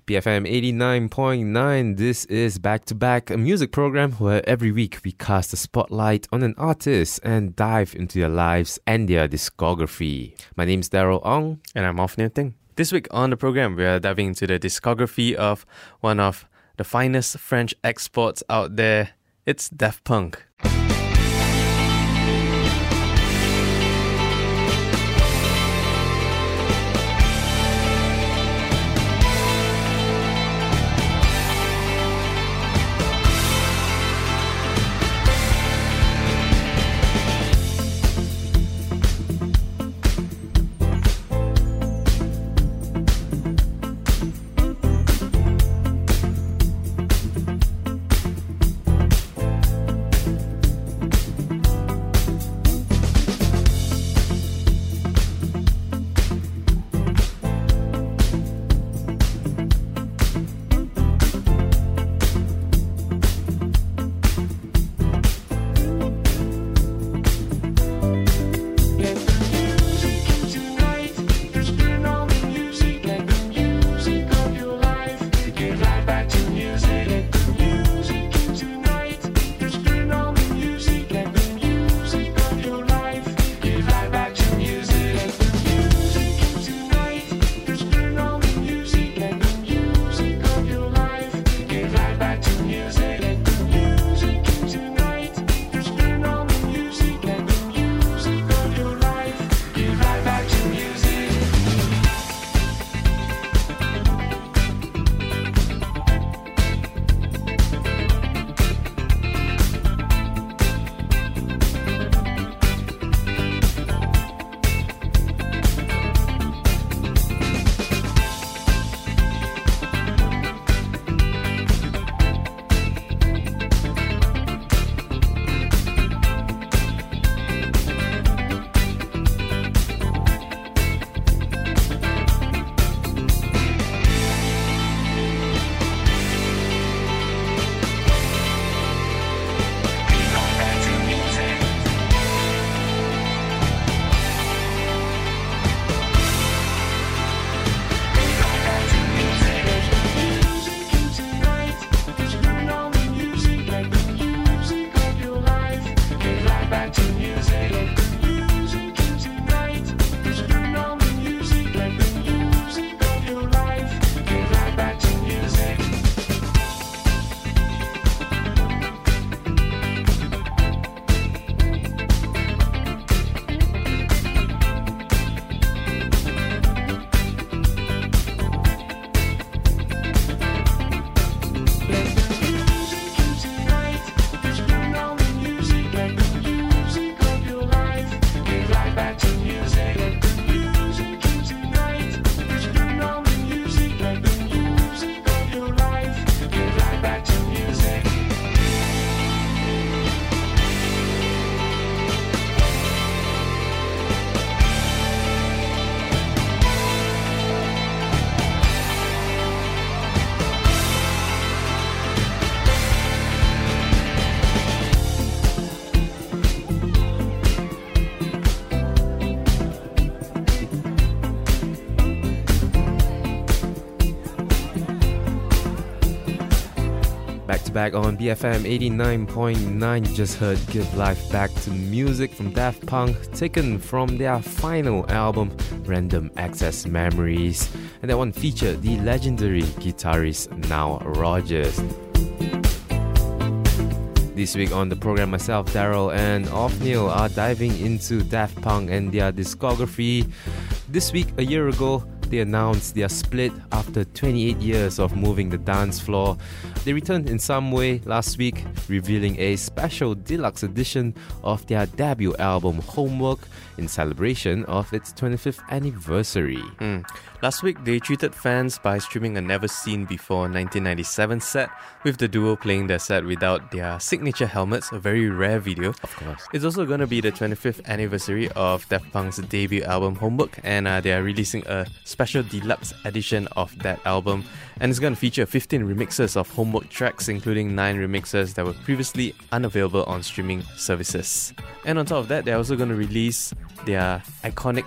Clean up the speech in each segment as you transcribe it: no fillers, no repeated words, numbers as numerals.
BFM 89.9, this is Back to Back, a music program where every week we cast a spotlight on an artist and dive into their lives and their discography. My name's Daryl Ong. And I'm Off Ting. This week on the program, we are diving into the discography of one of the finest French exports out there. It's Daft Punk. Back on BFM 89.9, you just heard Give Life Back to Music from Daft Punk, taken from their final album, Random Access Memories. And that one featured the legendary guitarist Nile Rodgers. This week on the program, myself, Daryl, and Othniel are diving into Daft Punk and their discography. This week, a year ago, they announced their split after 28 years of moving the dance floor. They returned in some way last week, revealing a special deluxe edition of their debut album Homework in celebration of its 25th anniversary. Last week, they treated fans by streaming a never-seen-before 1997 set, with the duo playing their set without their signature helmets, a very rare video. Of course. It's also going to be the 25th anniversary of Daft Punk's debut album Homework, and they are releasing a special deluxe edition of that album, and it's going to feature 15 remixes of Homework tracks, including 9 remixes that were previously unavailable on streaming services. And on top of that, they're also going to release their iconic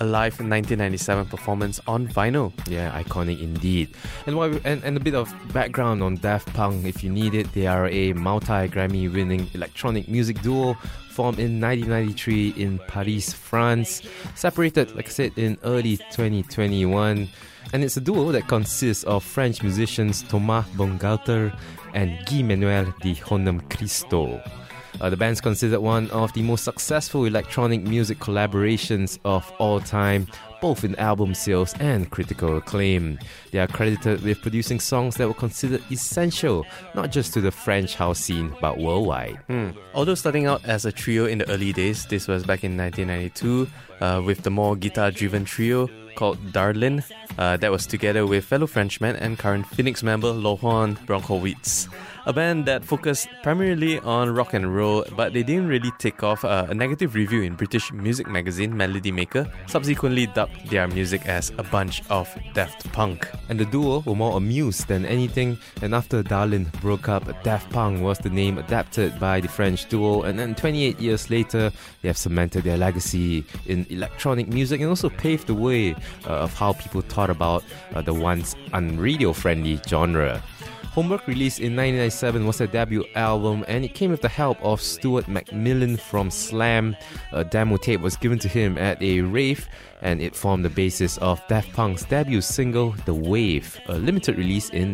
a live 1997 performance on vinyl. Yeah, iconic indeed. And a bit of background on Daft Punk, if you need it. They are a multi-Grammy winning electronic music duo formed in 1993 in Paris, France. Separated, like I said, in early 2021. And it's a duo that consists of French musicians Thomas Bangalter and Guy-Manuel de Honnem Cristo. The band's considered one of the most successful electronic music collaborations of all time, both in album sales and critical acclaim. They are credited with producing songs that were considered essential, not just to the French house scene, but worldwide. Although starting out as a trio in the early days, this was back in 1992, with the more guitar-driven trio called Darlin, that was together with fellow Frenchman and current Phoenix member Laurent Bronkowitz. A band that focused primarily on rock and roll, but they didn't really take off. A negative review in British music magazine Melody Maker subsequently dubbed their music as a bunch of Daft Punk. And the duo were more amused than anything, and after Darlin broke up, Daft Punk was the name adapted by the French duo, and then 28 years later, they have cemented their legacy in electronic music and also paved the way of how people thought about the once unradio-friendly genre. Homework, released in 1997, was their debut album, and it came with the help of Stuart McMillan from Slam. A demo tape was given to him at a rave, and it formed the basis of Daft Punk's debut single, The Wave, a limited release in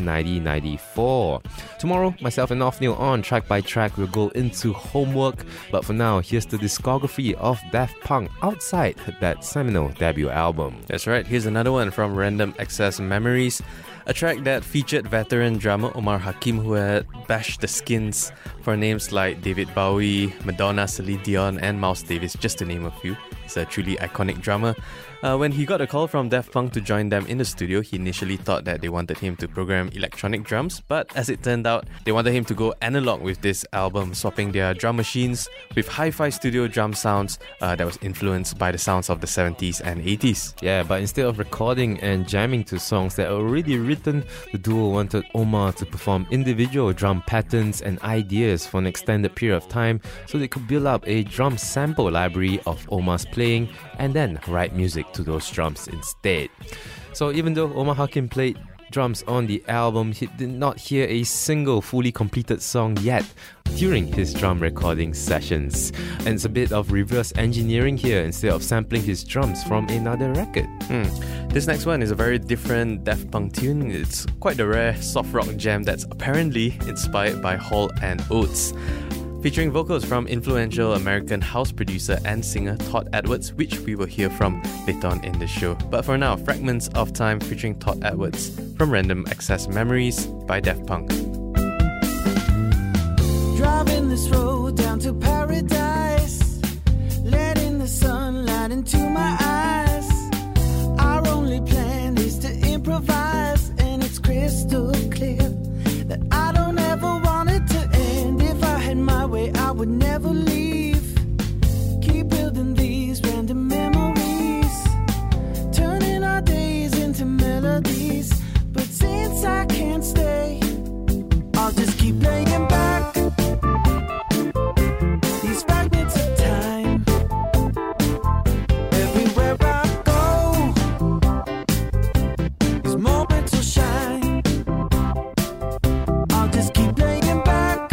1994. Tomorrow, myself and Othniel on Track by Track will go into Homework, but for now, here's the discography of Daft Punk outside that seminal debut album. That's right, here's another one from Random Access Memories, a track that featured veteran drummer Omar Hakim, who had bashed the skins for names like David Bowie, Madonna, Celine Dion and Miles Davis, just to name a few. He's a truly iconic drummer. When he got a call from Daft Punk to join them in the studio, he initially thought that they wanted him to program electronic drums, but as it turned out, they wanted him to go analog with this album, swapping their drum machines with hi-fi studio drum sounds that was influenced by the sounds of the 70s and 80s. Yeah, but instead of recording and jamming to songs that were already written, the duo wanted Omar to perform individual drum patterns and ideas for an extended period of time so they could build up a drum sample library of Omar's playing and then write music to those drums instead. So even though Omar Hakim played drums on the album, he did not hear a single fully completed song yet during his drum recording sessions. And it's a bit of reverse engineering here instead of sampling his drums from another record. This next one is a very different Daft Punk tune. It's quite a rare soft rock jam that's apparently inspired by Hall & Oates, featuring vocals from influential American house producer and singer Todd Edwards, which we will hear from later on in the show. But for now, Fragments of Time featuring Todd Edwards from Random Access Memories by Daft Punk. Driving this road down to paradise, letting the sunlight into my eyes. Our only plan is to improvise, and it's crystal clear that I don't ever want it to end. If I had my way, I would never leave. Keep building these random memories, turning our days into melodies. But since I can't stay, I'll just keep laying back these fragments of time. Everywhere I go, these moments will shine. I'll just keep laying back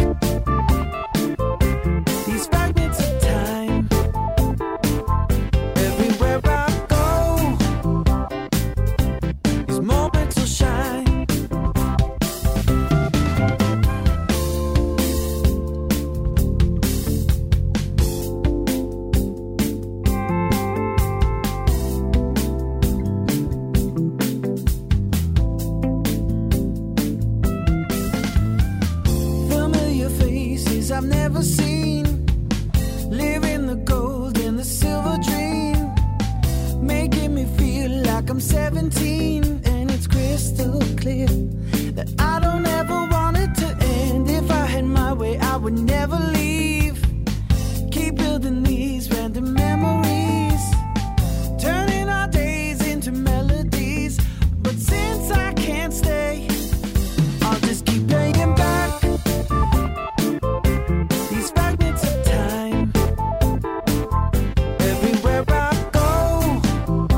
these fragments of time. Everywhere I go, these moments will shine. Familiar faces I've never seen, living the gold and the silver dream, making me feel like I'm 17. And it's crystal clear that I don't ever want it to end. If I had my way, I would never leave. Keep building these random memories, turning our days into melodies. But since I can't stay, I'll just keep laying back these fragments of time. Everywhere I go,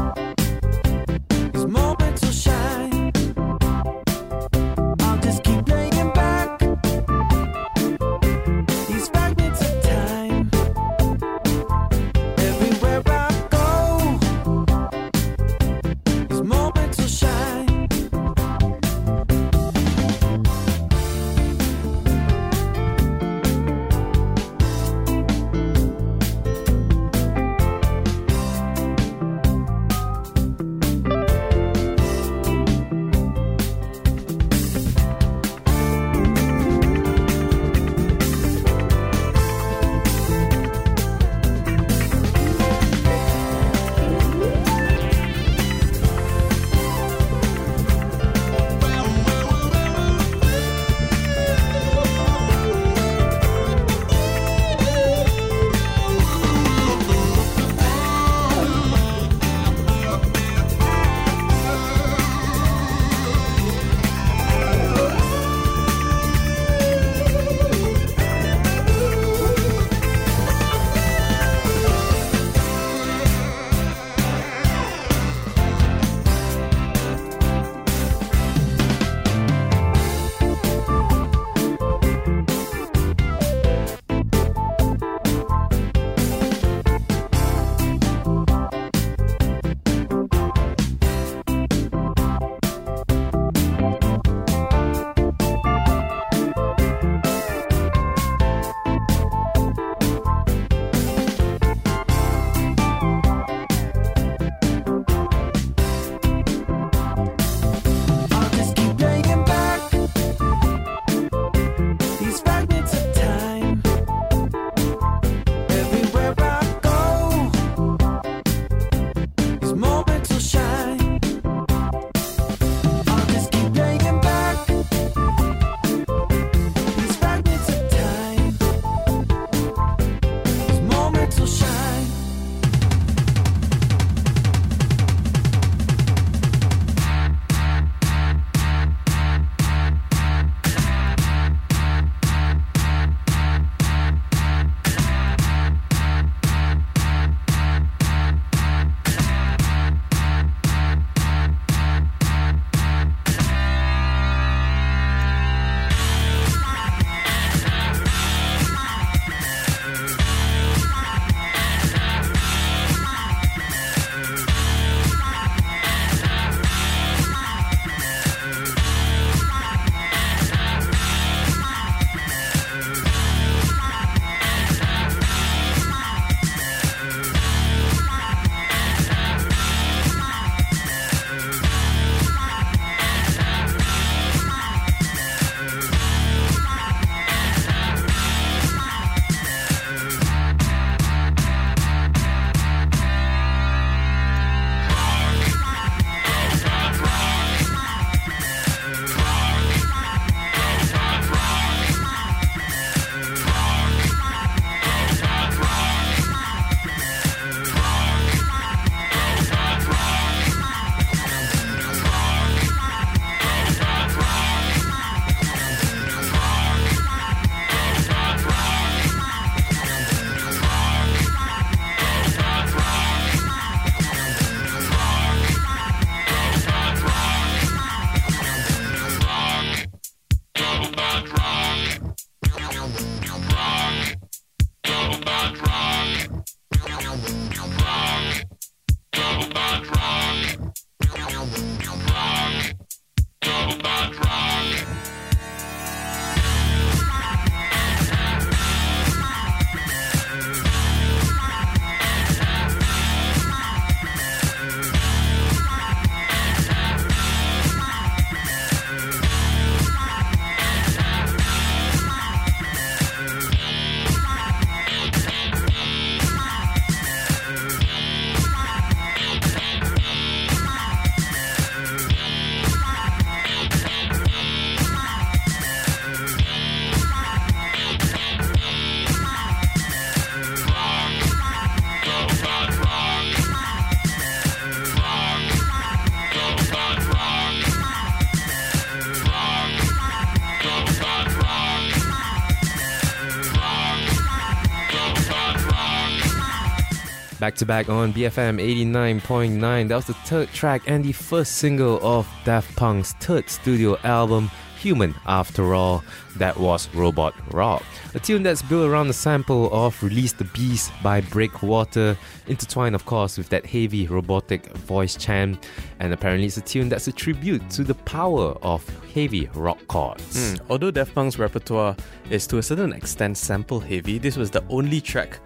Back to back on BFM 89.9. That was the third track and the first single of Daft Punk's third studio album, Human After All. That was Robot Rock, a tune that's built around the sample of Release the Beast by Breakwater, intertwined of course with that heavy robotic voice chant, and apparently it's a tune that's a tribute to the power of heavy rock chords. Although Daft Punk's repertoire is to a certain extent sample heavy, this was the only track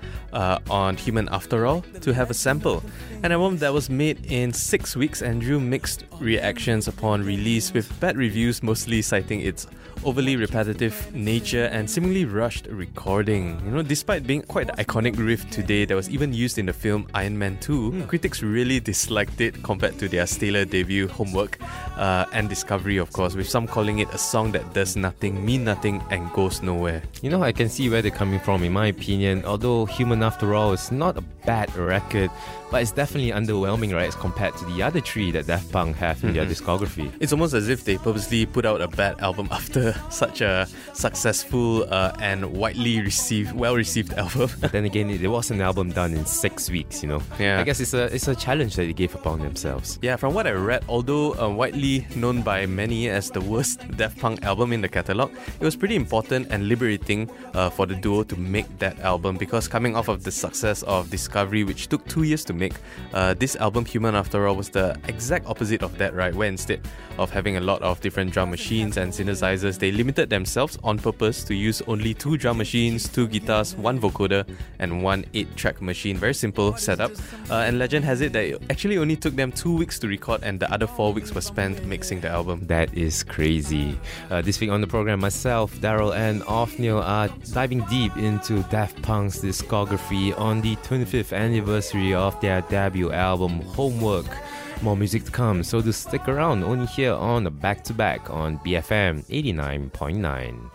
on Human After All to have a sample. An album that was made in 6 weeks and drew mixed reactions upon release, with bad reviews mostly citing its overly repetitive nature and seemingly rushed recording. You know, despite being quite an iconic riff today that was even used in the film Iron Man 2, critics really disliked it compared to their stellar debut Homework and Discovery, of course, with some calling it a song that does nothing, mean nothing, and goes nowhere. You know, I can see where they're coming from in my opinion, although Human After All is not a bad record, but it's definitely underwhelming, right, as compared to the other three that Daft Punk have in their discography. It's almost as if they purposely put out a bad album after such a successful and well-received album. But then again, it was an album done in 6 weeks, you know. Yeah. I guess it's a challenge that they gave upon themselves. Yeah, from what I read, although widely known by many as the worst Daft Punk album in the catalogue, it was pretty important and liberating for the duo to make that album, because coming off of the success of Discovery, which took 2 years to make, this album, Human After All, was the exact opposite of that, right? Where instead of having a lot of different drum machines and synthesizers, they limited themselves on purpose to use only 2 drum machines, 2 guitars, 1 vocoder, and 1 8-track machine. Very simple setup. And legend has it that it actually only took them 2 weeks to record, and the other 4 weeks were spent mixing the album. That is crazy. This week on the program, myself, Daryl, and Othniel are diving deep into Daft Punk's discography on the 25th anniversary of their debut album, Homework. More music to come, so do stick around, only here on the back-to-back on BFM 89.9.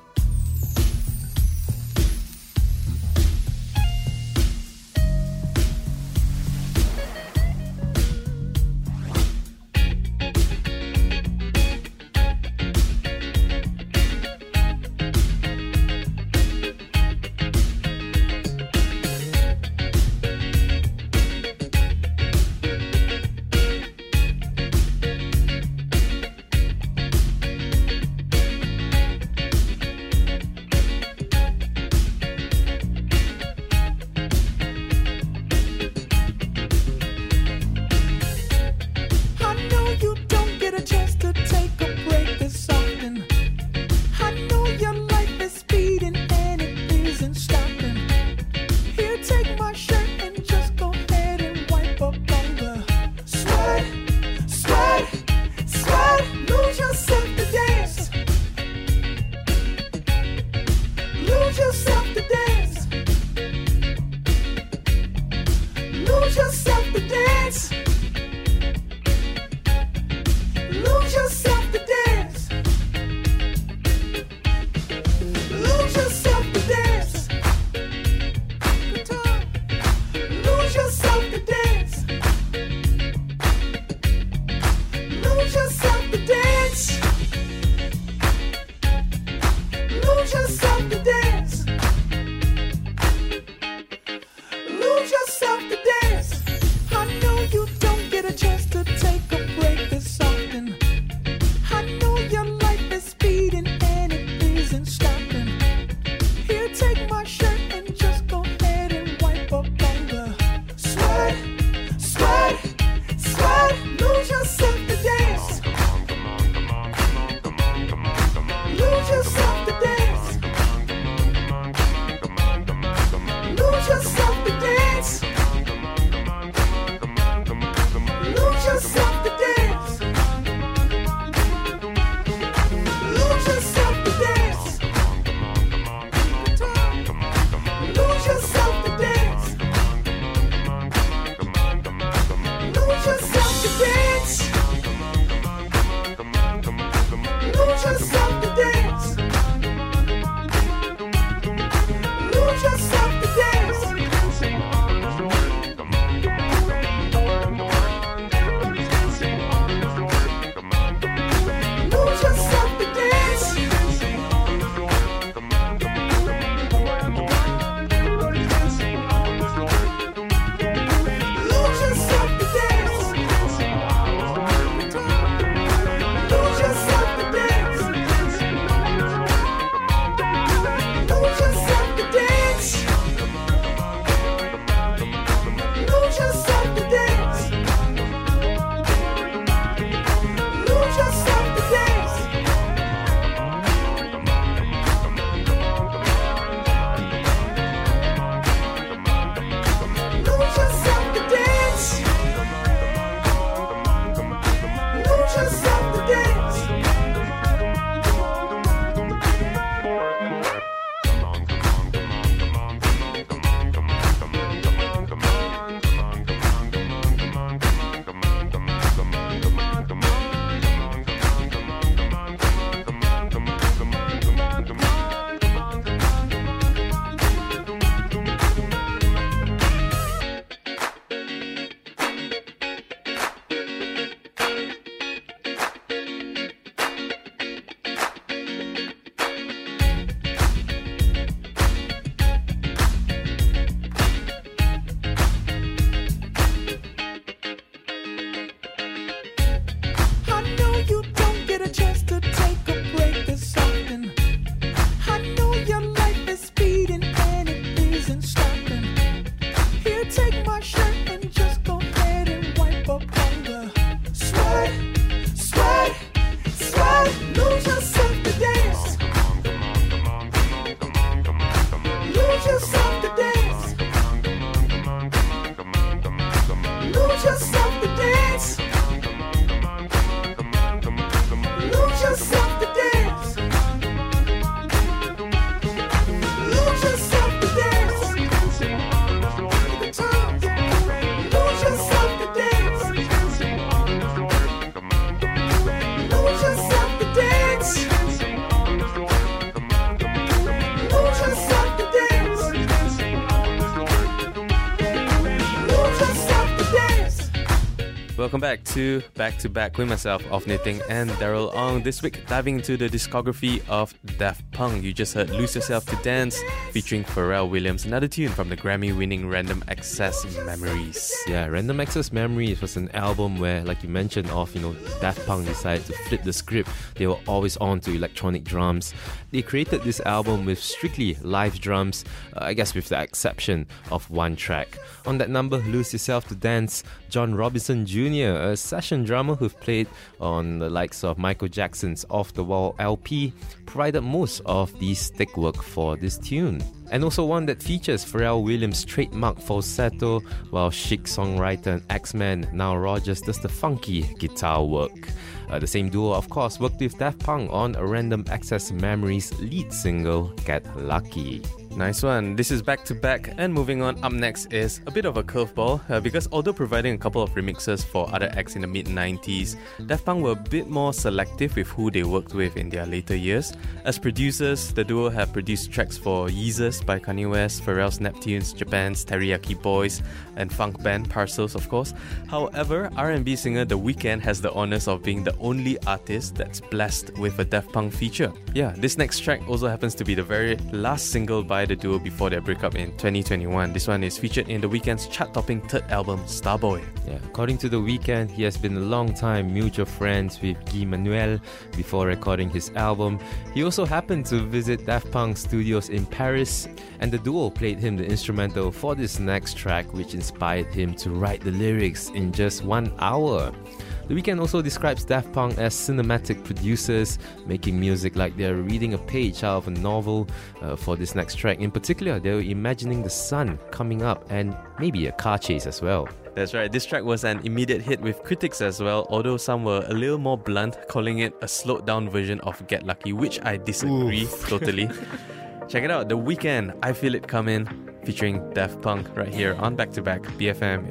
welcome back to Back with myself, Off-Nil Ting and Daryl Ong. This week, diving into the discography of Daft Punk. You just heard Lose Yourself to Dance featuring Pharrell Williams, another tune from the Grammy-winning Random Access Memories. Yeah, Random Access Memories was an album where, like you mentioned, Daft Punk decided to flip the script. They were always on to electronic drums. They created this album with strictly live drums, I guess with the exception of one track. On that number, Lose Yourself to Dance, John Robinson Jr., a session drummer who've played on the likes of Michael Jackson's Off the Wall LP, provided most of the stick work for this tune. And also one that features Pharrell Williams' trademark falsetto, while chic songwriter and X-Man Nile Rodgers does the funky guitar work. The same duo, of course, worked with Daft Punk on a Random Access Memories lead single, Get Lucky. Nice one. This is Back to Back, and moving on, up next is a bit of a curveball because although providing a couple of remixes for other acts in the mid-90s, Daft Punk were a bit more selective with who they worked with in their later years. As producers, the duo have produced tracks for Yeezus by Kanye West, Pharrell's Neptunes, Japan's Teriyaki Boys, and funk band Parcels, of course. However, R&B singer The Weeknd has the honours of being the only artist that's blessed with a Daft Punk feature. Yeah, this next track also happens to be the very last single by the duo before their breakup in 2021. This one is featured in The Weeknd's chart-topping third album, Starboy. Yeah, according to The Weeknd, he has been a long-time mutual friends with Guy Manuel before recording his album. He also happened to visit Daft Punk studios in Paris, and the duo played him the instrumental for this next track, which inspired him to write the lyrics in just 1 hour. The Weeknd also describes Daft Punk as cinematic producers, making music like they're reading a page out of a novel. For this next track in particular, they were imagining the sun coming up and maybe a car chase as well. That's right, this track was an immediate hit with critics as well, although some were a little more blunt, calling it a slowed down version of Get Lucky, which I disagree totally. Check it out, The Weeknd, I Feel It Comin', featuring Daft Punk right here on Back to Back, BFM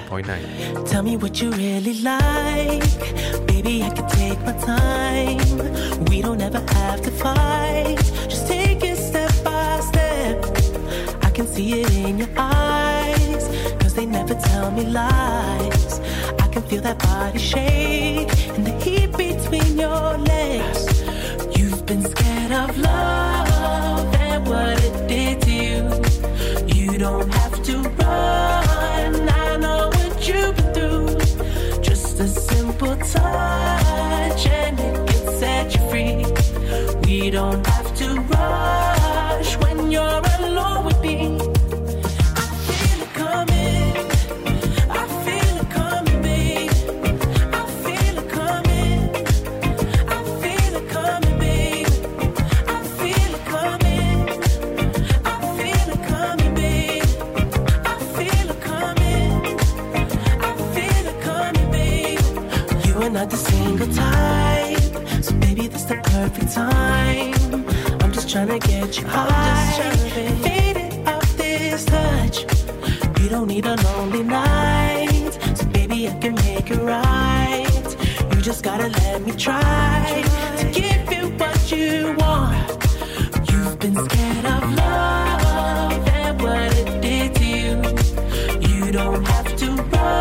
89.9. Tell me what you really like, baby, I can take my time. We don't ever have to fight, just take it step by step. I can see it in your eyes, cause they never tell me lies. I can feel that body shake and the heat between your legs. You've been scared of love and what it did to you. You don't have to run, I know what you've been through. Just a simple touch and it can set you free. We don't have to rush when you're alone with me. I feel it coming, I feel it coming, babe. I feel it coming, I feel it coming, babe. I feel it coming, I feel it coming, babe. I feel it coming, I feel it coming, babe. You are not the single type, so baby, this the perfect time. I'm just trying to get you high, faded off this touch. You don't need a lonely night, so baby, I can make it right. You just gotta let me try to give you what you want. You've been scared of love and what it did to you. You don't have to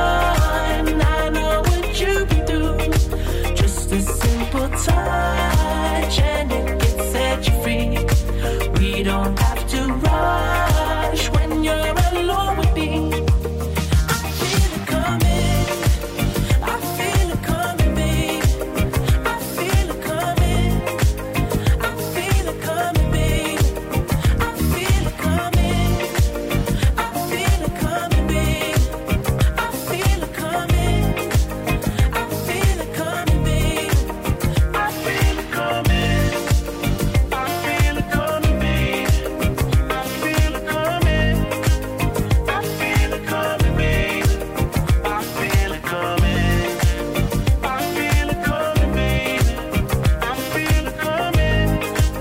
run, I know what you've been through. Just a simple touch and it can set you free. We don't have to rush when you're alone with me. I feel it coming, I feel it coming, babe. I feel it coming, I feel it coming, babe. I feel it coming, I feel it coming, babe. I feel it coming, I feel it coming, babe. I feel it coming, I feel it coming, babe. I feel it coming, I feel it coming, babe. I feel it coming, I feel it coming, babe. I feel it coming,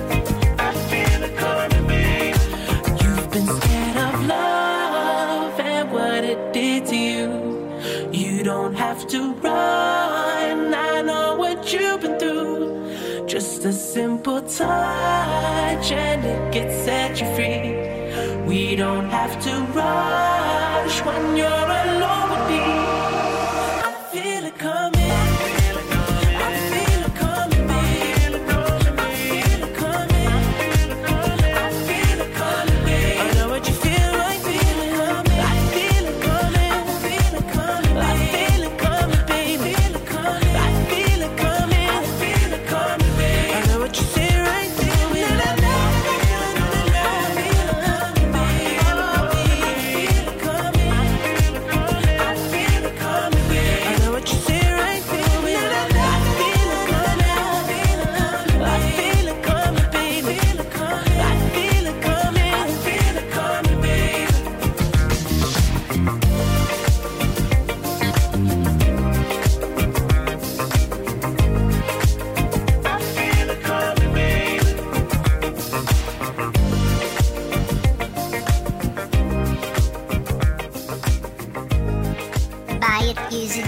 I feel it coming, babe. You've been scared of love and what it did to you. You don't have to run, I know what you've been through. Just a simple touch and it gets set you free. We don't have to rush when you're alone with me. I feel it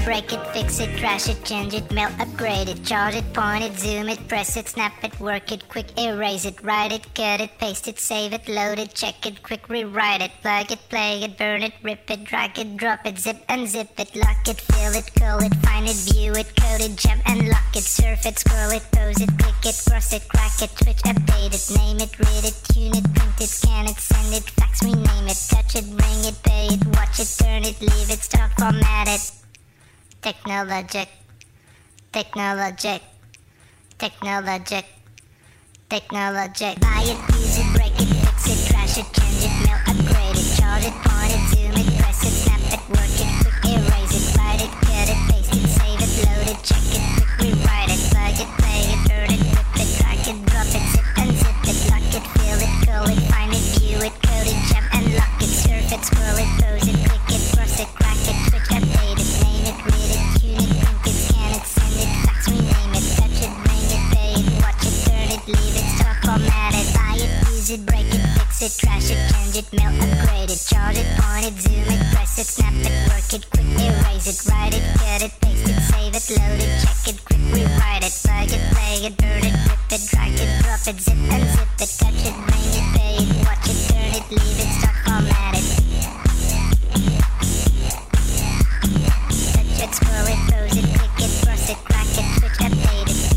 break it, fix it, trash it, change it, melt, upgrade it, charge it, point it, zoom it, press it, snap it, work it, quick erase it, write it, cut it, paste it, save it, load it, check it, quick rewrite it, plug it, play it, burn it, rip it, drag it, drop it, zip unzip it, lock it, fill it, call it, find it, view it, code it, jump and lock it, surf it, scroll it, pose it, click it, cross it, crack it, switch, update it, name it, read it, tune it, print it, scan it, send it, fax, rename it, touch it, bring it, pay it, watch it, turn it, leave it, start, format it. Technologic, technologic, technologic, technologic. Buy it, use it, break it, fix it, trash it, change it, melt, upgrade it, charge it, point it, zoom it, press it, snap it, work it, quick erase it, write it, cut it, paste it, save it, load it, check it, quick rewrite it, plug it, play it, burn it, rip it, drag it, drop it, zip unzip it, lock it, fill it, call it, find it, view it, code it, jump and lock it, surf it, scroll it, pose it, click it, cross it, crack it, switch, update it, name it, read it, tune it, print it, scan it, send it, fax, rename it, touch it, bring it, pay it, watch it, turn it, leave it, start, format it, buy it, use it, break it, fix it, trash it, change it, melt, upgrade it, charge it, point it, zoom it, press it, snap it, work it, quick erase it, write it, cut it, paste it, save it, load it, check it, quick rewrite it, plug it, play it, burn it, rip it, drag it, drop it, zip unzip it, touch it, bring it, pay it, watch it, turn it, leave it, start, format it. Touch it, scroll it, pose it, click it, cross it, crack it, switch, update it.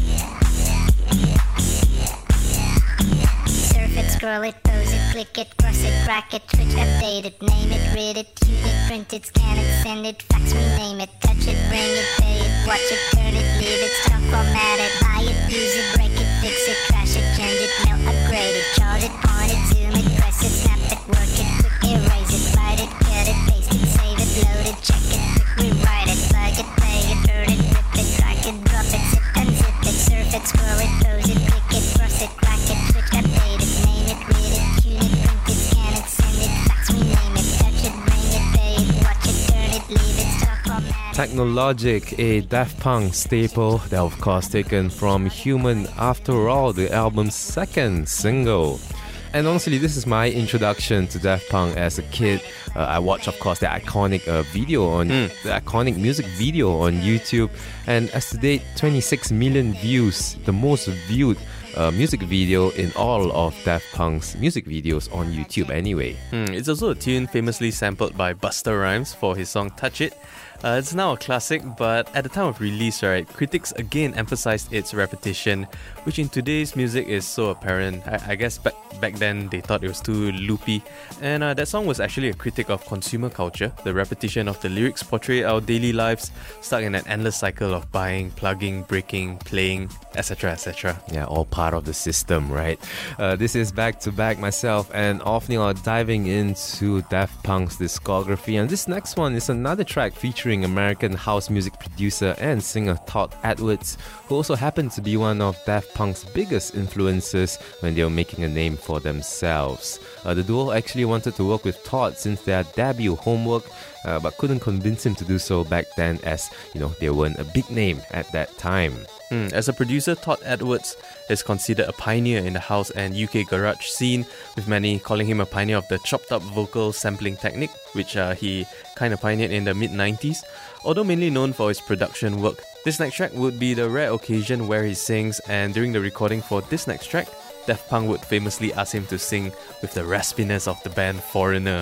Surf it, scroll it, pose it, click it, cross it, crack it, switch, update it, name it, read it, tune it, print it, scan it, send it, fax, rename it, touch it, bring it, pay it, watch it, turn it, leave it, start, format it, buy it, use it, break it, fix it, trash it, change it, melt, upgrade it, charge it, point it, zoom it, press it, snap it, work it, quick erase it, write it, cut it, paste it, save it, load it, check it, quick rewrite it, plug it, play it, burn it, rip it, drag it, drop it, zip unzip it, surf it, scroll it, pose it, click it, cross it, crack it, switch, update it, name it, read it, tune it, print it, scan it, send it, fax, rename it, touch it, bring it, pay it, watch it, turn it, leave it, start, format it. Technologic, a Daft Punk staple that of course taken from Human After All, the album's second single. And honestly, this is my introduction to Daft Punk as a kid. I watched, of course, the iconic video on the iconic music video on YouTube, and as to date, 26 million views, the most viewed music video in all of Daft Punk's music videos on YouTube anyway. It's also a tune famously sampled by Busta Rhymes for his song Touch It. It's now a classic, but at the time of release, right, critics again emphasized its repetition, which in today's music is so apparent. I guess back then they thought it was too loopy. And that song was actually a critic of consumer culture. The repetition of the lyrics portray our daily lives, stuck in an endless cycle of buying, plugging, breaking, playing, etc., etc. Yeah, all part of the system, right? This is Back to Back. Myself and Ophneal are diving into Daft Punk's discography, and this next one is another track featuring American house music producer and singer Todd Edwards, who also happens to be one of Daft Punk's biggest influences when they were making a name for themselves. The duo actually wanted to work with Todd since their debut Homework, but couldn't convince him to do so back then, as you know, they weren't a big name at that time. As a producer, Todd Edwards is considered a pioneer in the house and UK garage scene, with many calling him a pioneer of the chopped up vocal sampling technique, which he kind of pioneered in the mid-90s. Although mainly known for his production work, this next track would be the rare occasion where he sings, and during the recording for this next track, Daft Punk would famously ask him to sing with the raspiness of the band Foreigner.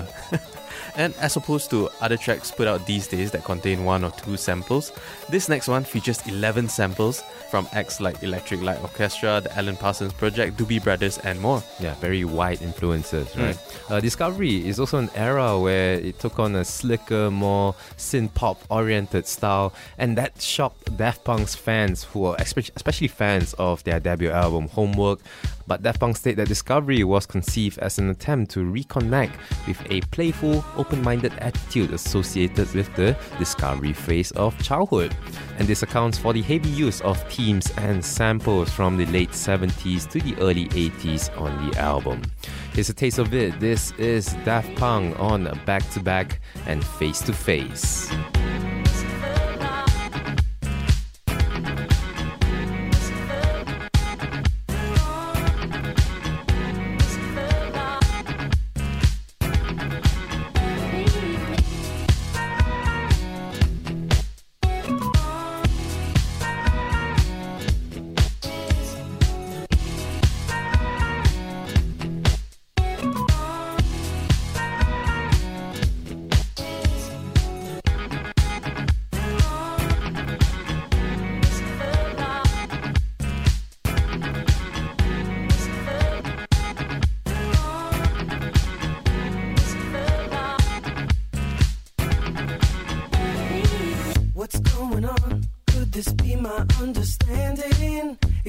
And as opposed to other tracks put out these days that contain 1 or 2 samples, this next one features 11 samples from acts like Electric Light Orchestra, the Alan Parsons Project, Doobie Brothers, and more. Yeah, very wide influences, right? Discovery is also an era where it took on a slicker, more synth-pop oriented style, and that shocked Daft Punk's fans, who were especially fans of their debut album Homework. But Daft Punk state that Discovery was conceived as an attempt to reconnect with a playful, open-minded attitude associated with the discovery phase of childhood. And this accounts for the heavy use of themes and samples from the late 70s to the early 80s on the album. Here's a taste of it. This is Daft Punk on Back to Back and Face to Face.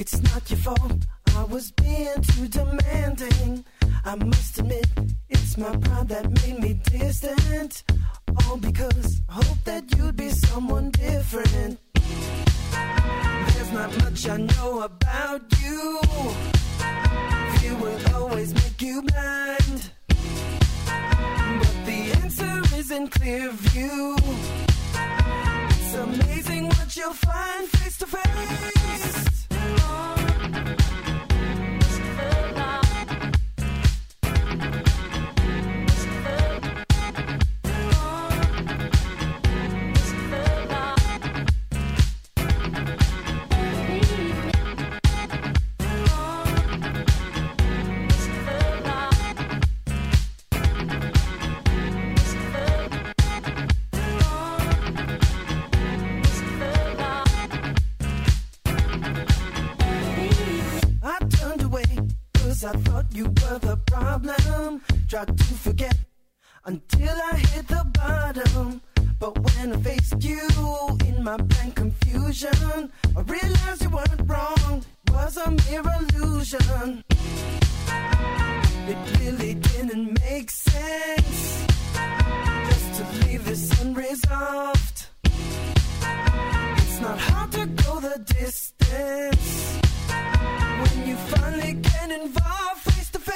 It's not your fault, I was being too demanding. I must admit, it's my pride that made me distant. All because I hope that you'd be someone different. There's not much I know about you. Fear will always make you blind. But the answer is in clear view. It's amazing what you'll find face to face. I thought you were the problem. Tried to forget until I hit the bottom. But when I faced you in my blank confusion, I realized you weren't wrong. It was a mere illusion. It really didn't make sense just to leave this unresolved. It's not hard to go the distance when you finally get involved face to face.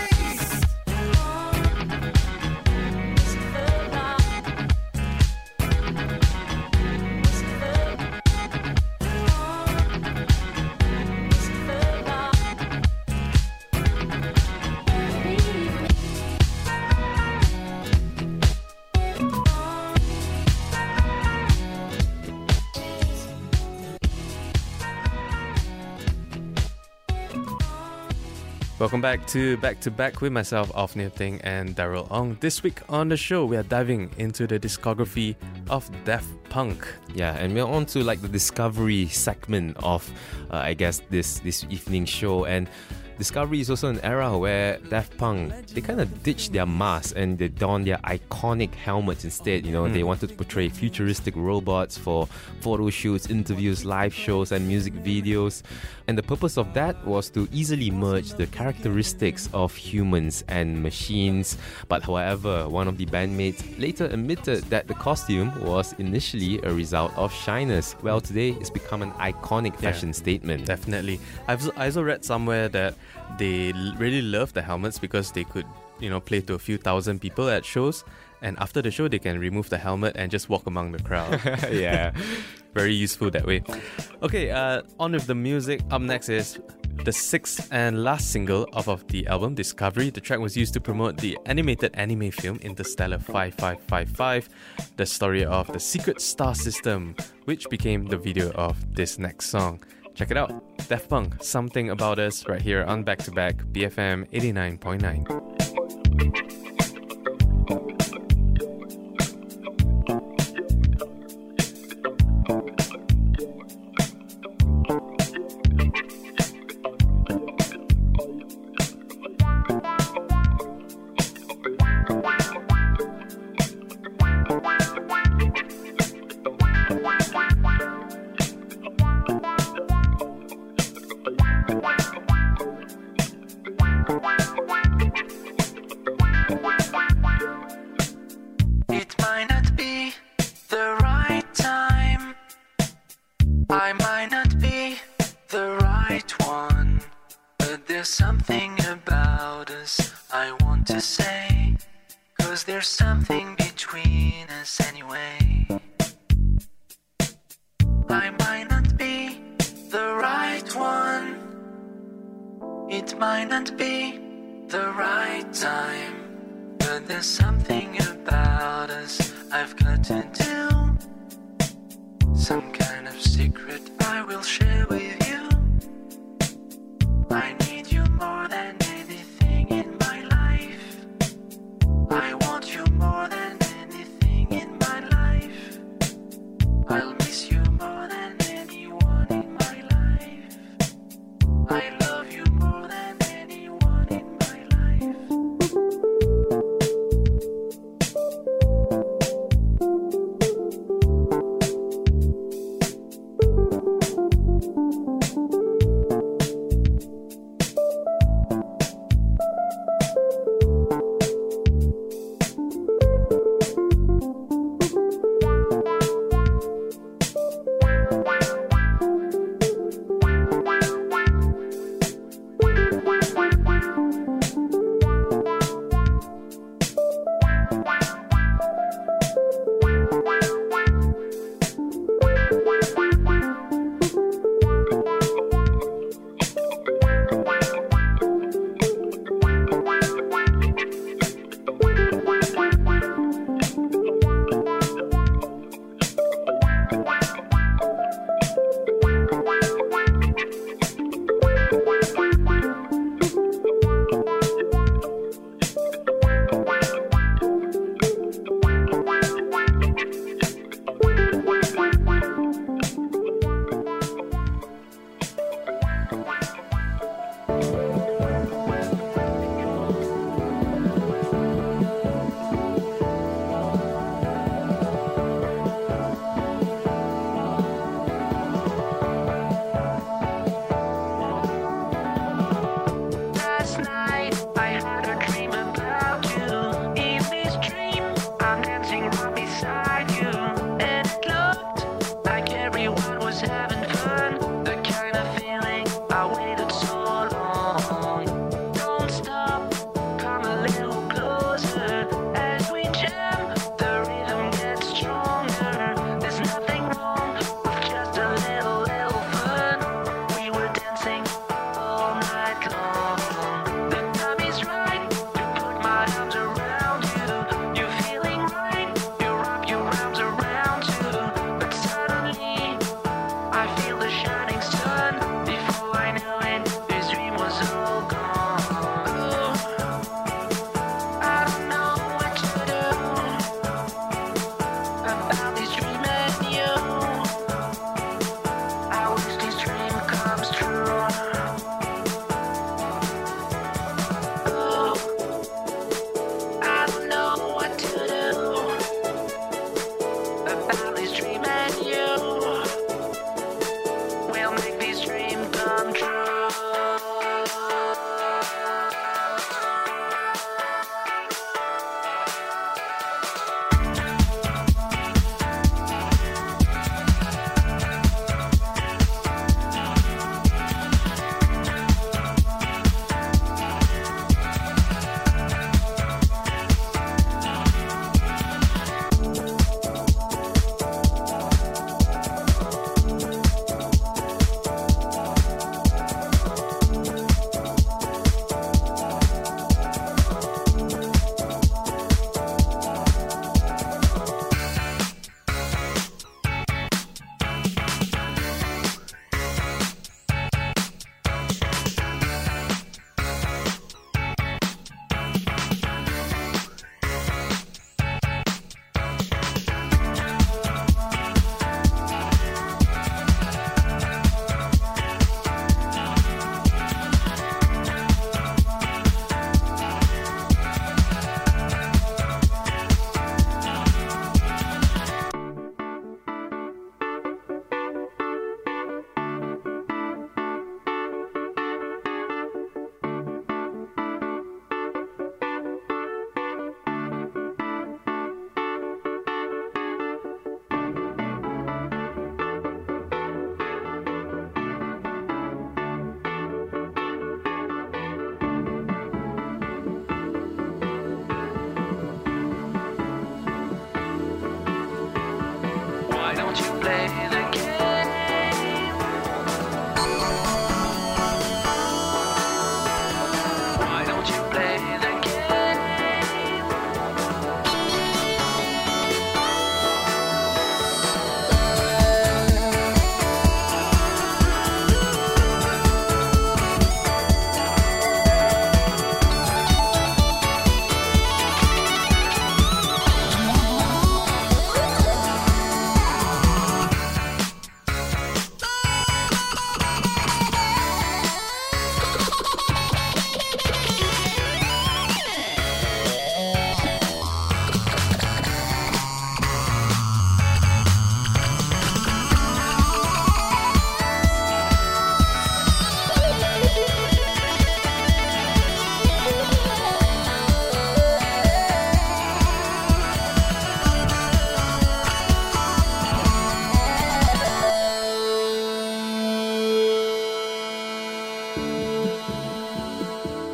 Welcome back to Back with myself, Othniel Ting and Daryl Ong. This week on the show, we are diving into the discography of Daft Punk. Yeah, and we're on to like the discovery segment of, I guess, this evening show. And Discovery is also an era where Daft Punk, they kind of ditched their masks and they donned their iconic helmets instead. You know, they wanted to portray futuristic robots for photo shoots, interviews, live shows, and music videos. And the purpose of that was to easily merge the characteristics of humans and machines. But however, one of the bandmates later admitted that the costume was initially a result of shyness. Well, today it's become an iconic fashion statement. Definitely. I also read somewhere that they really love the helmets because they could, play to a few thousand people at shows. And after the show, they can remove the helmet and just walk among the crowd. Yeah. Very useful that way. Okay, on with the music. Up next is the sixth and last single of the album, Discovery. The track was used to promote the animated anime film Interstellar 5555, the story of the secret star system, which became the video of this next song. Check it out. Daft Punk, Something About Us, right here on Back to Back, BFM 89.9.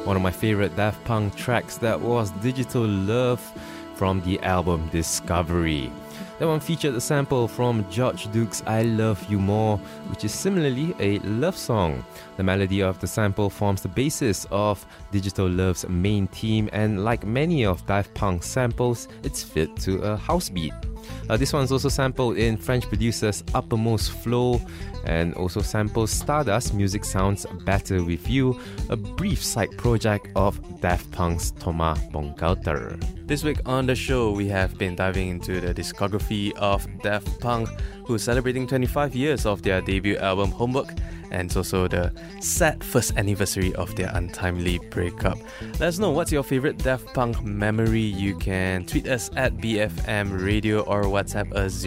One of my favorite Daft Punk tracks, that was Digital Love from the album Discovery. That one featured a sample from George Duke's I Love You More, which is similarly a love song. The melody of the sample forms the basis of Digital Love's main theme, and like many of Daft Punk's samples, it's fit to a house beat. This one's also sampled in French producer's Uppermost Flow, and also samples Stardust Music Sounds Better With You, a brief side project of Daft Punk's Thomas Bangalter. This week on the show, we have been diving into the discography of Daft Punk, who's celebrating 25 years of their debut album Homework, and it's also the sad first anniversary of their untimely breakup. Let us know what's your favorite Daft Punk memory. You can tweet us at BFM Radio or WhatsApp us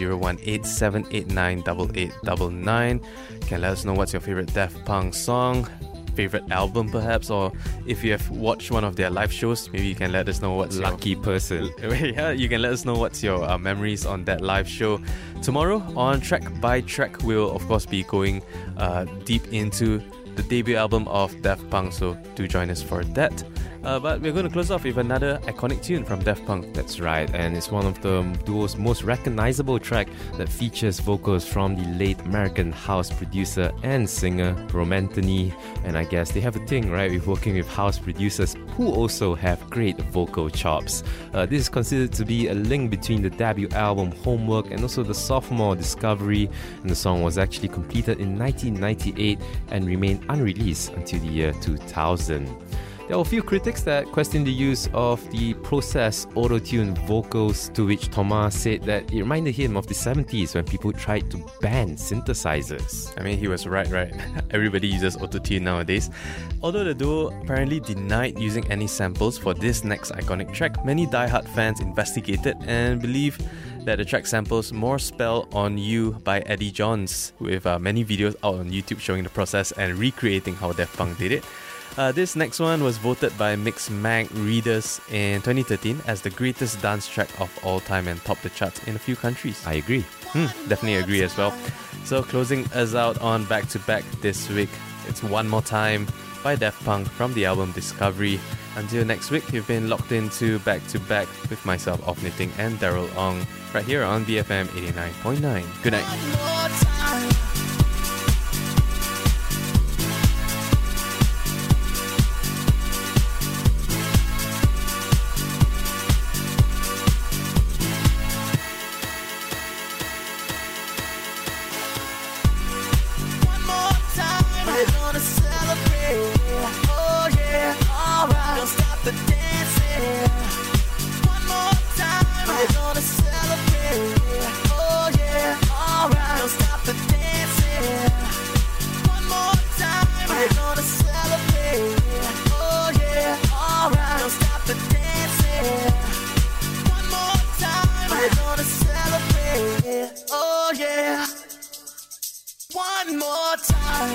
018-789-8899. You can let us know what's your favorite Daft Punk song, favorite album perhaps, or if you have watched one of their live shows, maybe you can let us know what's Lucky person. Yeah, you can let us know what's your memories on that live show. Tomorrow on Track by Track, we'll of course be going deep into the debut album of Daft Punk, so do join us for that. But we're going to close off with another iconic tune from Daft Punk. That's right, and it's one of the duo's most recognizable track that features vocals from the late American house producer and singer Romanthony. And I guess they have a thing, right, with working with house producers who also have great vocal chops. This is considered to be a link between the debut album Homework and also the sophomore Discovery, and the song was actually completed in 1998 and remained unreleased until the year 2000. There were a few critics that questioned the use of the processed auto-tune vocals, to which Thomas said that it reminded him of the 70s when people tried to ban synthesizers. I mean, he was right. Everybody uses auto-tune nowadays. Although the duo apparently denied using any samples for this next iconic track, many die-hard fans investigated and believe that the track samples More Spell on You by Eddie Johns, with many videos out on YouTube showing the process and recreating how Daft Punk did it. This next one was voted by Mixmag readers in 2013 as the greatest dance track of all time and topped the charts in a few countries. I agree. Definitely agree as well. So closing us out on Back to Back this week, it's One More Time by Daft Punk from the album Discovery. Until next week, you've been locked into Back to Back with myself, Off Knitting, and Daryl Ong, right here on BFM 89.9. Good night. One more time. One more time.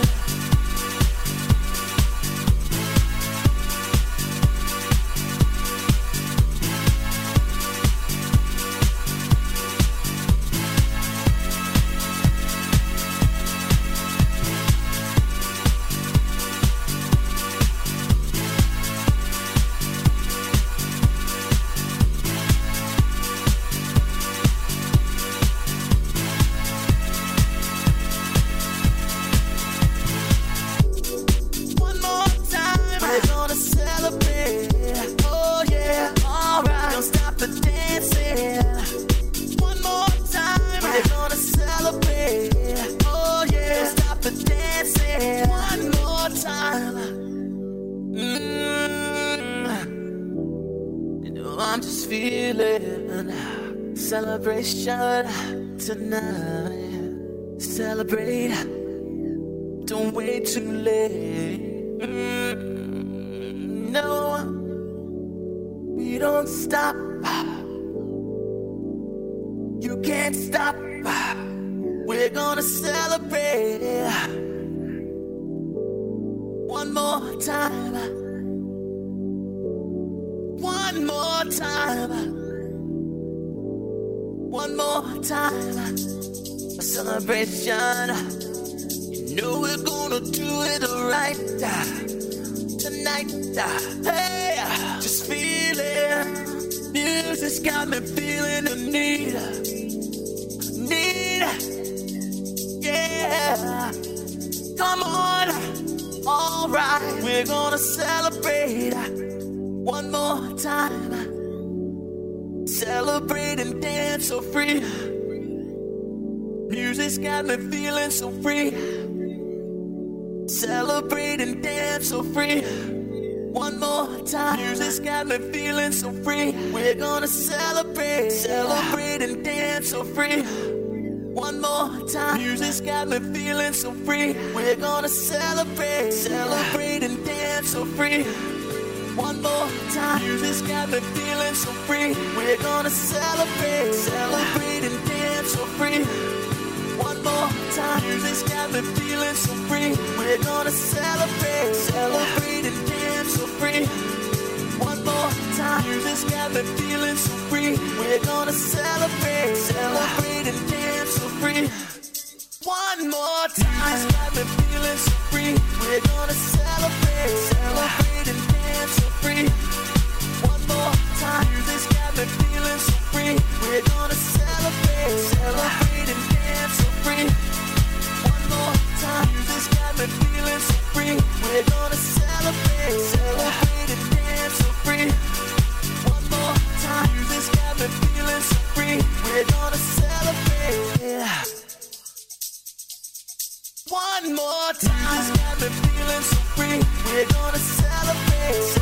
I'm just feeling celebration tonight. Celebrate, don't wait too late. No, we don't stop. You can't stop. We're gonna celebrate one more time. One more time. One more time. A celebration. You know we're gonna do it right tonight. night. Hey, just feeling. Music's got me feeling the need. Yeah. Come on. Alright, we're gonna celebrate one more time. Celebrate and dance so free. Music's got me feeling so free. Celebrate and dance so free. One more time. Music's got me feeling so free. We're gonna celebrate. Celebrate and dance so free. One more time. Music's got me feeling so free. We're gonna celebrate. Celebrate and dance so free. One more time. Music's got me feeling so free. We're gonna celebrate. Celebrate and dance so free. One more time. Music's got me feeling so free. We're gonna celebrate. Celebrate and dance so free. One more time. Music's got me feeling so free. We're gonna celebrate. Celebrate and dance so free. One more time. Music's got me feeling so free. We're gonna celebrate. Celebrate and dance so free. One more time. Music's got me feeling so free. We're gonna celebrate. Celebrate and dance so free. One more time. Music's got me feeling so free. We're gonna celebrate. Celebrate and dance so free. One more time. Music's got me feeling so free. We're gonna celebrate. One more time. Music's got me feeling so free. We're gonna celebrate.